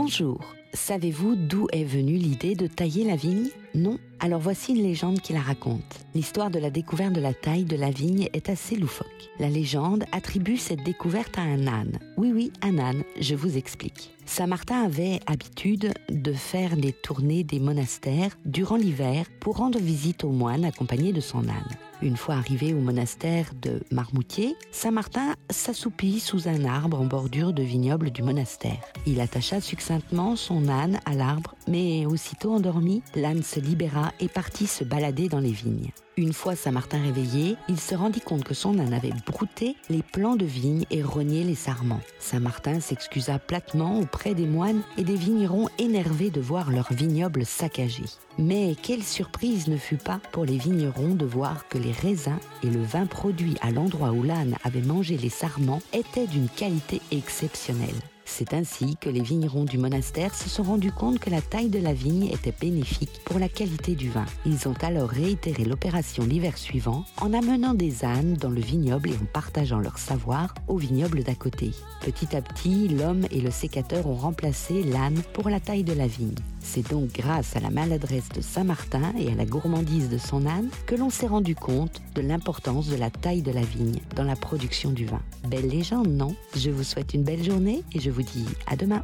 Bonjour, savez-vous d'où est venue l'idée de tailler la vigne ? Non ? Alors voici une légende qui la raconte. L'histoire de la découverte de la taille de la vigne est assez loufoque. La légende attribue cette découverte à un âne. Oui, un âne, je vous explique. Saint Martin avait habitude de faire les tournées des monastères durant l'hiver pour rendre visite aux moines accompagnés de son âne. Une fois arrivé au monastère de Marmoutier, Saint Martin s'assoupit sous un arbre en bordure de vignoble du monastère. Il attacha succinctement son âne à l'arbre, mais aussitôt endormi, l'âne se libéra et partit se balader dans les vignes. Une fois Saint Martin réveillé, il se rendit compte que son âne avait brouté les plants de vigne et rogné les sarments. Saint Martin s'excusa platement auprès des moines et des vignerons énervés de voir leur vignoble saccagé. Mais quelle surprise ne fut pas pour les vignerons de voir que les raisins et le vin produit à l'endroit où l'âne avait mangé les sarments étaient d'une qualité exceptionnelle. C'est ainsi que les vignerons du monastère se sont rendus compte que la taille de la vigne était bénéfique pour la qualité du vin. Ils ont alors réitéré l'opération l'hiver suivant en amenant des ânes dans le vignoble et en partageant leur savoir au vignoble d'à côté. Petit à petit, l'homme et le sécateur ont remplacé l'âne pour la taille de la vigne. C'est donc grâce à la maladresse de Saint Martin et à la gourmandise de son âne que l'on s'est rendu compte de l'importance de la taille de la vigne dans la production du vin. Belle légende, non ? Je vous souhaite une belle journée et je vous dis à demain.